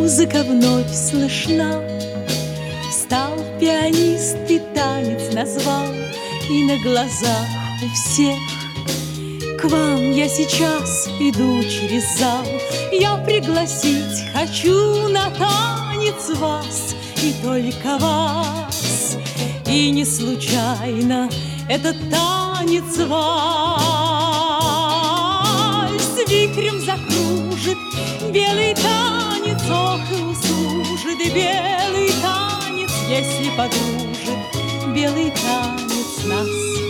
Музыка вновь слышна. Встал пианист и танец назвал, и на глазах у всех. К вам я сейчас иду через зал. Я пригласить хочу на танец вас, и только вас. И не случайно этот танец вальс вихрем закружит. Белый танец, ох, и услужит белый танец, если подружит белый танец нас.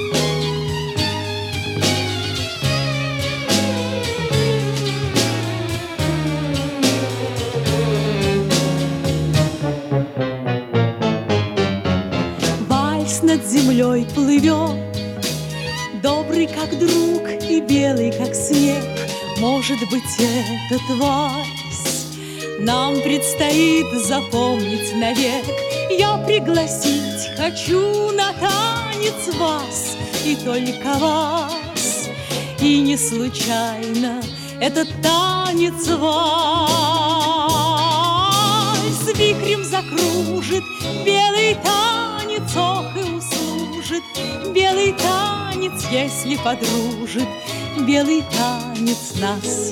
Вальс над землей плывет, добрый, как друг, и белый, как снег. Может быть, этот вальс нам предстоит запомнить навек. Я пригласить хочу на танец вас, и только вас. И не случайно этот танец вальс вихрем закружит. Белый танец, ох, и услужит белый танец, если подружит белый танец нас.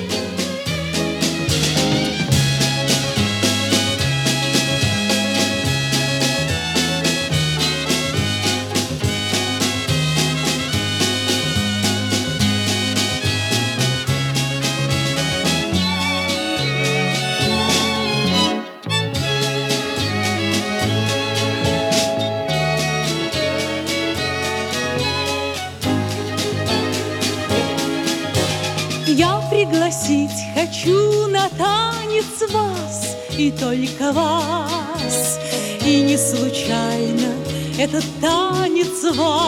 Я пригласить хочу на танец вас, и только вас. И не случайно этот танец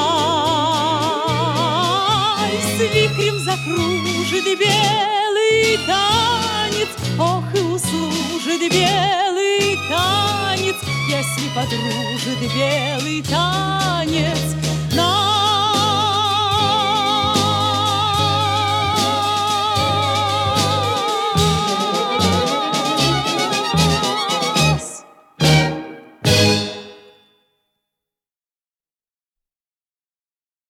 вальс вихрем закружит белый танец, ох, и услужит белый танец, если подружит белый танец.